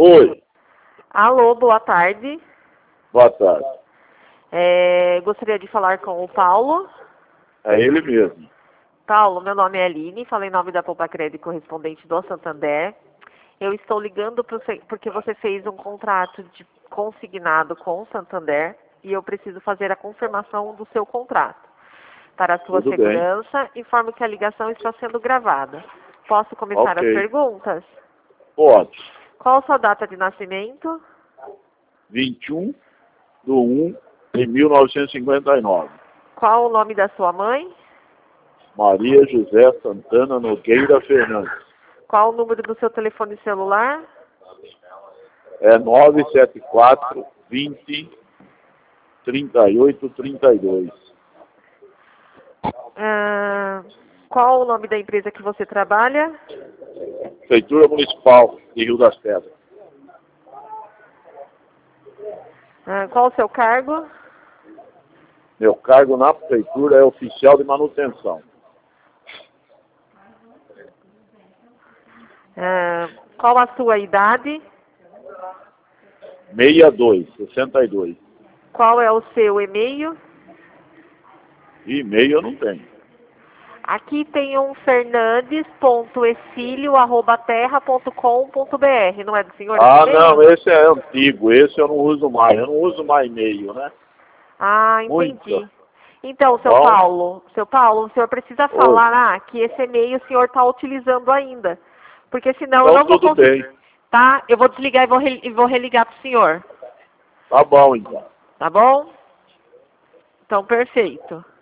Oi, Alô, boa tarde. boa tarde. Gostaria de falar com o Paulo. É ele mesmo. Paulo, meu nome é Aline, falei em nome da Poupa Crédito correspondente do Santander. Eu estou ligando porque você fez um contrato de consignado com o Santander e eu preciso fazer a confirmação do seu contrato. Para a sua Tudo bem. segurança, informo que a ligação está sendo gravada. Posso começar as Ok. perguntas? Pode. Qual a sua data de nascimento? 21/1/1959. Qual o nome da sua mãe? Maria José Santana Nogueira Fernandes. Qual o número do seu telefone celular? É 974 20 38 32. Qual o nome da empresa que você trabalha? Prefeitura Municipal de Rio das Pedras. Qual o seu cargo? Meu cargo na prefeitura é oficial de manutenção. Qual a sua idade? 62. Qual é o seu e-mail? E-mail eu não tenho. Aqui tem um fernandes.exilio@terra.com.br, não é do senhor esse e-mail? Não, esse é antigo, esse eu não uso mais. Eu não uso mais e-mail, né? Entendi. Muito. Então, seu Paulo, o senhor precisa Oi. falar que esse e-mail o senhor está utilizando ainda. Porque senão eu Então não vou tudo conseguir. bem. Tá? Eu vou desligar e vou religar para o senhor. Tá bom, então. Tá bom? Então, perfeito.